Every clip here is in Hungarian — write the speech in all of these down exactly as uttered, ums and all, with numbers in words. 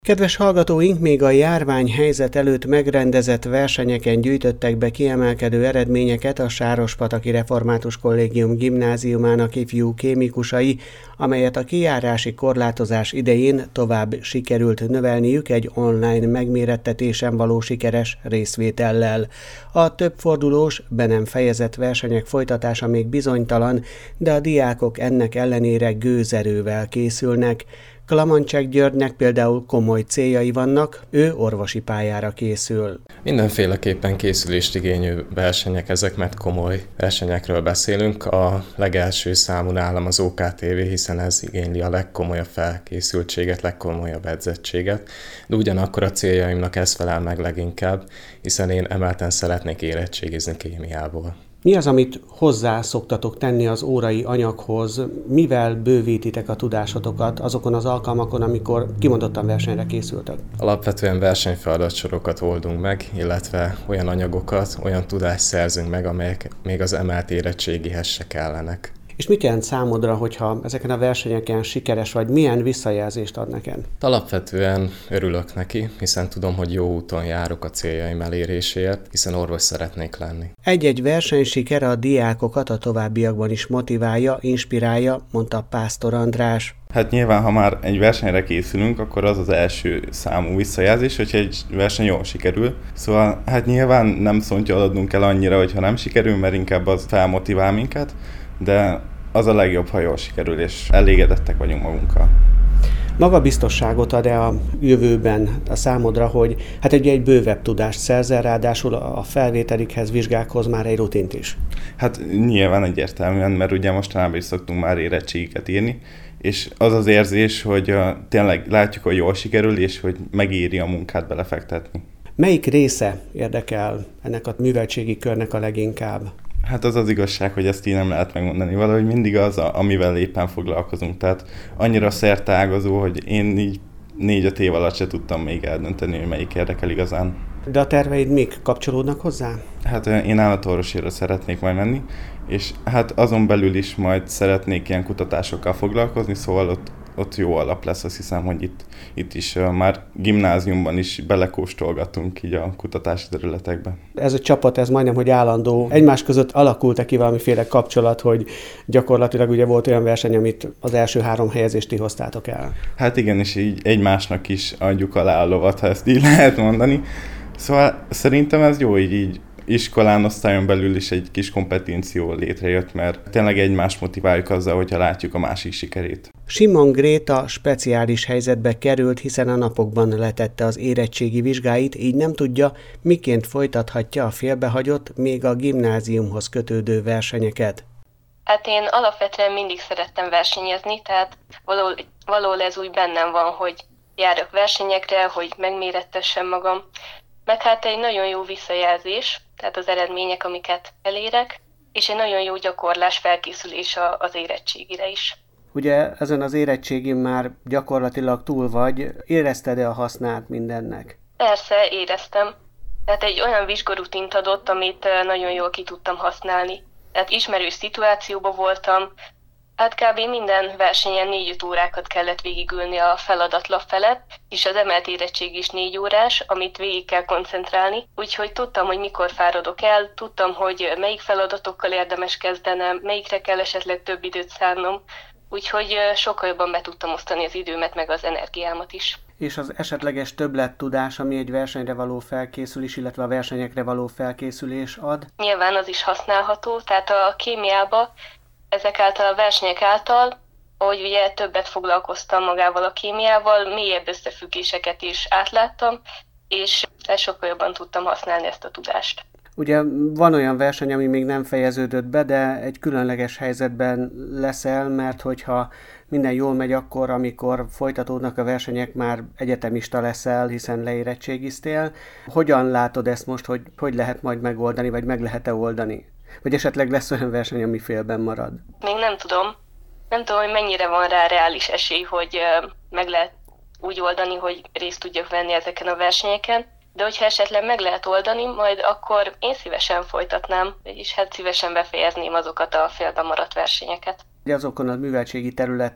Kedves hallgatóink, még a járványhelyzet előtt megrendezett versenyeken gyűjtöttek be kiemelkedő eredményeket a Sárospataki Református Kollégium Gimnáziumának ifjú kémikusai, amelyet a kijárási korlátozás idején tovább sikerült növelniük egy online megmérettetésen való sikeres részvétellel. A többfordulós, be nem fejezett versenyek folytatása még bizonytalan, de a diákok ennek ellenére gőzerővel készülnek. Klamancsek Györgynek például komoly céljai vannak, ő orvosi pályára készül. Mindenféleképpen készülést igénylő versenyek ezek, mert komoly versenyekről beszélünk. A legelső számú nálam az o ká té vé, hiszen ez igényli a legkomolyabb felkészültséget, legkomolyabb edzettséget, de ugyanakkor a céljaimnak ez felel meg leginkább, hiszen én emelten szeretnék érettségizni kémiából. Mi az, amit hozzá szoktatok tenni az órai anyaghoz, mivel bővítitek a tudásotokat azokon az alkalmakon, amikor kimondottan versenyre készültek? Alapvetően versenyfeladatsorokat oldunk meg, illetve olyan anyagokat, olyan tudást szerzünk meg, amelyek még az emelt érettségihez se kellenek. És mit jelent számodra, hogyha ezeken a versenyeken sikeres vagy, milyen visszajelzést ad neked? Alapvetően örülök neki, hiszen tudom, hogy jó úton járok a céljaim eléréséért, hiszen orvos szeretnék lenni. Egy-egy versenysiker a diákokat a továbbiakban is motiválja, inspirálja, mondta Pásztor András. Hát nyilván, ha már egy versenyre készülünk, akkor az az első számú visszajelzés, hogyha egy verseny jól sikerül. Szóval hát nyilván nem szontyolodnunk kell annyira, hogyha nem sikerül, mert inkább az felmotivál minket, de az a legjobb, ha jól sikerül, és elégedettek vagyunk magunkkal. Magabiztosságot ad-e a jövőben a számodra, hogy hát egy, egy bővebb tudást szerzel, ráadásul a felvételikhez, vizsgákhoz már egy rutint is? Hát nyilván egyértelműen, mert ugye mostanában is szoktunk már érettségiket írni, és az az érzés, hogy uh, tényleg látjuk, hogy jól sikerül, és hogy megéri a munkát belefektetni. Melyik része érdekel ennek a műveltségi körnek a leginkább? Hát az az igazság, hogy ezt így nem lehet megmondani. Valahogy mindig az, amivel éppen foglalkozunk. Tehát annyira szerteágazó, hogy én így négy-öt év alatt se tudtam még eldönteni, hogy melyik érdekel igazán. De a terveid mik kapcsolódnak hozzá? Hát én állatorvosira szeretnék majd menni, és hát azon belül is majd szeretnék ilyen kutatásokkal foglalkozni, szóval ott, ott jó alap lesz, azt hiszem, hogy itt, itt is uh, már gimnáziumban is belekóstolgatunk így a kutatási területekbe. Ez a csapat, ez majdnem, hogy állandó. Egymás között alakult-e ki valamiféle kapcsolat, hogy gyakorlatilag ugye volt olyan verseny, amit az első három helyezést ti hoztátok el? Hát igen, és így egymásnak is adjuk alá a lovat, ha ezt így lehet mondani. Szóval szerintem ez jó, így, így iskolán, osztályon belül is egy kis kompetenció létrejött, mert tényleg egymást motiváljuk azzal, hogyha látjuk a másik sikerét. Simon Gréta speciális helyzetbe került, hiszen a napokban letette az érettségi vizsgáit, így nem tudja, miként folytathatja a félbehagyott, még a gimnáziumhoz kötődő versenyeket. Hát én alapvetően mindig szerettem versenyezni, tehát valahol, valahol ez úgy bennem van, hogy járok versenyekre, hogy megmérettessem magam. Meg hát egy nagyon jó visszajelzés, tehát az eredmények, amiket elérek, és egy nagyon jó gyakorlás, felkészülés az érettségire is. Ugye ezen az érettségin már gyakorlatilag túl vagy, érezted-e a hasznát mindennek? Persze, éreztem. Tehát egy olyan vizsgarutint adott, amit nagyon jól ki tudtam használni. Tehát ismerős szituációban voltam, hát kb. Minden versenyen négy-öt órákat kellett végigülni a feladatlap felett, és az emelt érettség is négy órás, amit végig kell koncentrálni. Úgyhogy tudtam, hogy mikor fáradok el, tudtam, hogy melyik feladatokkal érdemes kezdenem, melyikre kell esetleg több időt szánnom. Úgyhogy sokkal jobban be tudtam osztani az időmet, meg az energiámat is. És az esetleges többlettudás, ami egy versenyre való felkészülés, illetve a versenyekre való felkészülés ad? Nyilván az is használható, tehát a kémiába ezek által a versenyek által, ahogy ugye többet foglalkoztam magával a kémiával, mélyebb összefüggéseket is átláttam, és sokkal jobban tudtam használni ezt a tudást. Ugye van olyan verseny, ami még nem fejeződött be, de egy különleges helyzetben leszel, mert hogyha minden jól megy akkor, amikor folytatódnak a versenyek, már egyetemista leszel, hiszen leérettségiztél. Hogyan látod ezt most, hogy hogy lehet majd megoldani, vagy meg lehet-e oldani? Vagy esetleg lesz olyan verseny, ami félben marad? Még nem tudom. Nem tudom, hogy mennyire van rá reális esély, hogy meg lehet úgy oldani, hogy részt tudjak venni ezeken a versenyeken. De hogyha esetleg meg lehet oldani, majd akkor én szívesen folytatnám, és hát szívesen befejezném azokat a félben maradt versenyeket. Azokon a műveltségi területek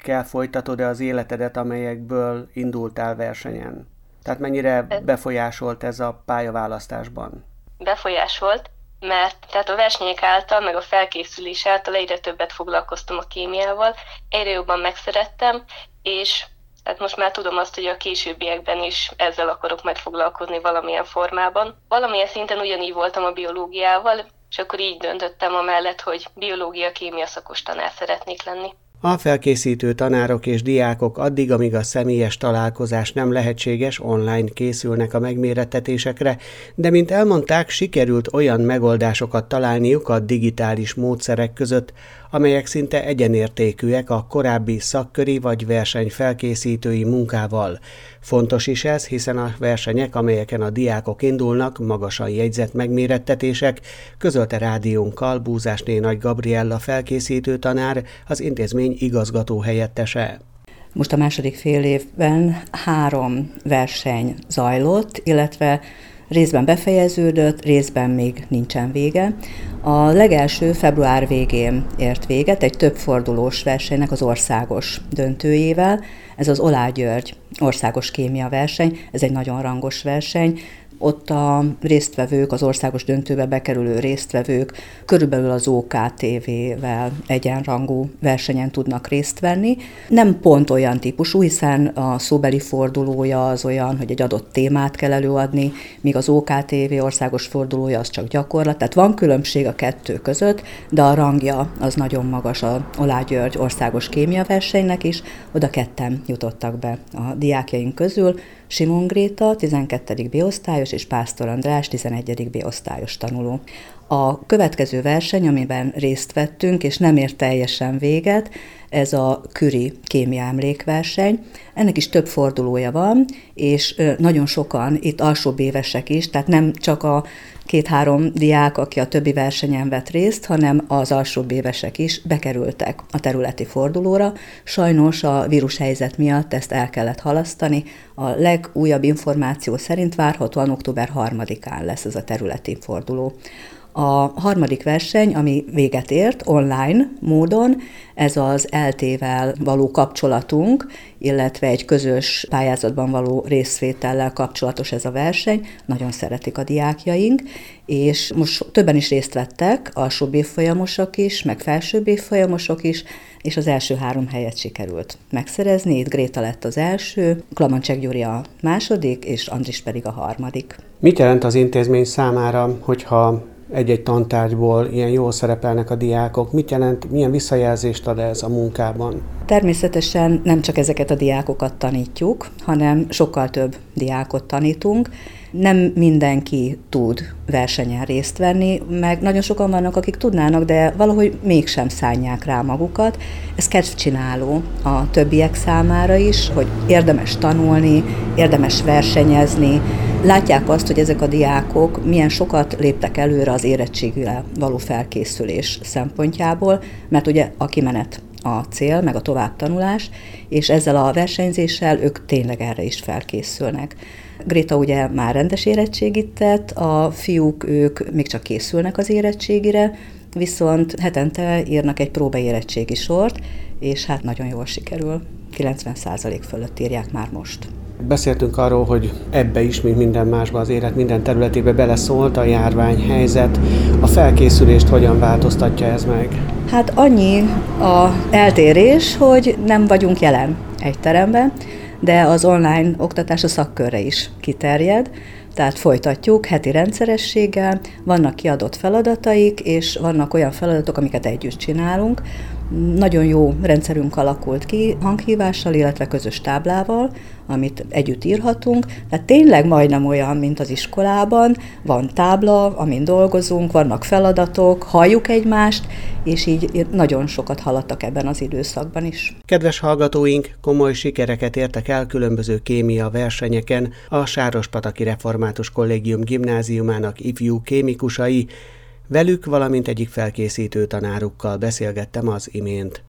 versenyekkel folytatod-e az életedet, amelyekből indultál versenyen? Tehát mennyire befolyásolt ez a pályaválasztásban? Befolyásolt, mert tehát a versenyek által, meg a felkészülés által egyre többet foglalkoztam a kémiával, egyre jobban megszerettem, és tehát most már tudom azt, hogy a későbbiekben is ezzel akarok majd foglalkozni valamilyen formában. Valamilyen szinten ugyanígy voltam a biológiával, és akkor így döntöttem amellett, hogy biológia-kémia szakos tanár szeretnék lenni. A felkészítő tanárok és diákok addig, amíg a személyes találkozás nem lehetséges, online készülnek a megmérettetésekre, de mint elmondták, sikerült olyan megoldásokat találniuk a digitális módszerek között, amelyek szinte egyenértékűek a korábbi szakköri vagy versenyfelkészítői munkával. Fontos is ez, hiszen a versenyek, amelyeken a diákok indulnak, magasan jegyzett megmérettetések, közölte rádiónkkal Búzásné Nagy Gabriella felkészítő tanár, az intézmény igazgató helyettese. Most a második fél évben három verseny zajlott, illetve részben befejeződött, részben még nincsen vége. A legelső február végén ért véget egy többfordulós versenynek az országos döntőjével. Ez az Oláh György országos kémia verseny, ez egy nagyon rangos verseny. Ott a résztvevők, az országos döntőbe bekerülő résztvevők körülbelül az o ká té vé-vel egyenrangú versenyen tudnak részt venni. Nem pont olyan típusú, hiszen a szóbeli fordulója az olyan, hogy egy adott témát kell előadni, míg az o ká té vé országos fordulója az csak gyakorlat. Tehát van különbség a kettő között, de a rangja az nagyon magas a Oláh György országos kémia versenynek is. Oda ketten jutottak be a diákjaink közül, Simon Gréta, tizenkettedik B-osztályos, és Pásztor András, tizenegyedik B-osztályos tanuló. A következő verseny, amiben részt vettünk, és nem ért teljesen véget, ez a Küri kémia emlékverseny. Ennek is több fordulója van, és nagyon sokan itt alsóbb évesek is, tehát nem csak a két-három diák, aki a többi versenyen vett részt, hanem az alsóbb évesek is bekerültek a területi fordulóra. Sajnos a vírushelyzet miatt ezt el kellett halasztani. A legújabb információ szerint várhatóan október harmadikán lesz ez a területi forduló. A harmadik verseny, ami véget ért online módon, ez az el té-vel való kapcsolatunk, illetve egy közös pályázatban való részvétellel kapcsolatos ez a verseny. Nagyon szeretik a diákjaink, és most többen is részt vettek, alsóbb évfolyamosok is, meg felsőbb évfolyamosok is, és az első három helyet sikerült megszerezni. Itt Gréta lett az első, Klamancsek Gyuri a második, és Andris pedig a harmadik. Mit jelent az intézmény számára, hogyha egy-egy tantárgyból ilyen jól szerepelnek a diákok? Mit jelent, milyen visszajelzést ad ez a munkában? Természetesen nem csak ezeket a diákokat tanítjuk, hanem sokkal több diákot tanítunk. Nem mindenki tud versenyen részt venni, meg nagyon sokan vannak, akik tudnának, de valahogy mégsem szánják rá magukat. Ez kedvcsináló a többiek számára is, hogy érdemes tanulni, érdemes versenyezni. Látják azt, hogy ezek a diákok milyen sokat léptek előre az érettségre való felkészülés szempontjából, mert ugye a kimenet a cél, meg a továbbtanulás, és ezzel a versenyzéssel ők tényleg erre is felkészülnek. Gréta ugye már rendes érettségit tett, a fiúk ők még csak készülnek az érettségire, viszont hetente írnak egy próbaérettségi sort, és hát nagyon jól sikerül. kilencven százalék fölött írják már most. Beszéltünk arról, hogy ebbe is, mint minden másba, az élet minden területébe beleszólt a járványhelyzet. A felkészülést hogyan változtatja ez meg? Hát annyi a eltérés, hogy nem vagyunk jelen egy teremben, de az online oktatás a szakkörre is kiterjed, tehát folytatjuk heti rendszerességgel, vannak kiadott feladataik, és vannak olyan feladatok, amiket együtt csinálunk. Nagyon jó rendszerünk alakult ki hanghívással, illetve közös táblával, amit együtt írhatunk. Tehát tényleg majdnem olyan, mint az iskolában. Van tábla, amin dolgozunk, vannak feladatok, halljuk egymást, és így nagyon sokat haladtak ebben az időszakban is. Kedves hallgatóink, komoly sikereket értek el különböző kémia versenyeken a Sárospataki Református Kollégium Gimnáziumának ifjú kémikusai. Velük, valamint egyik felkészítő tanárukkal beszélgettem az imént.